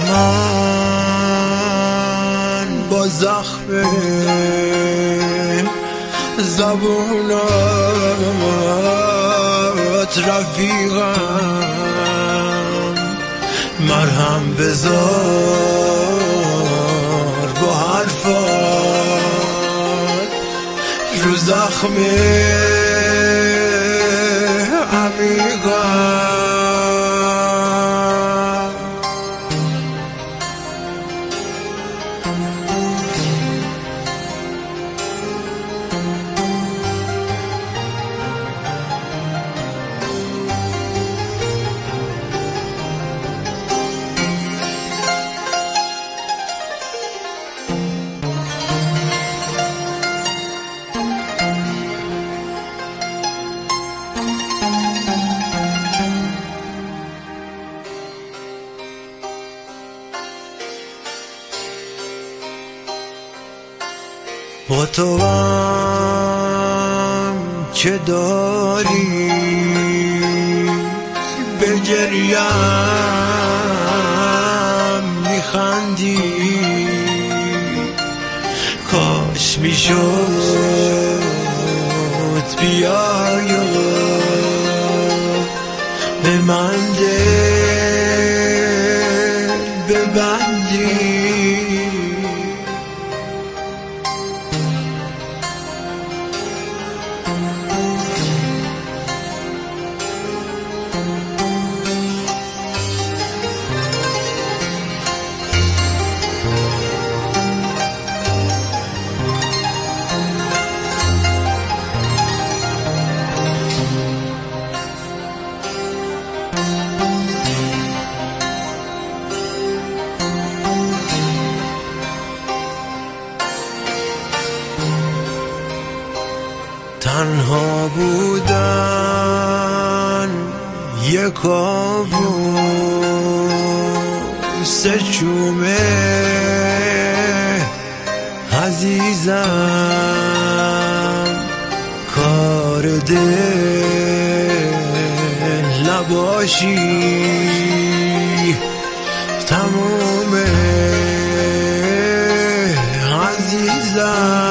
من با زخم زبونات رفیقم، مرهم بذار با حرفات رو زخم عمیقم. با تو هم که داری به گریم میخندی، کاش میشد بیای و به من دل ببندی. تنها بودن یک کابوس چومه عزیزم، کار دل نباشی تمومه عزیزم.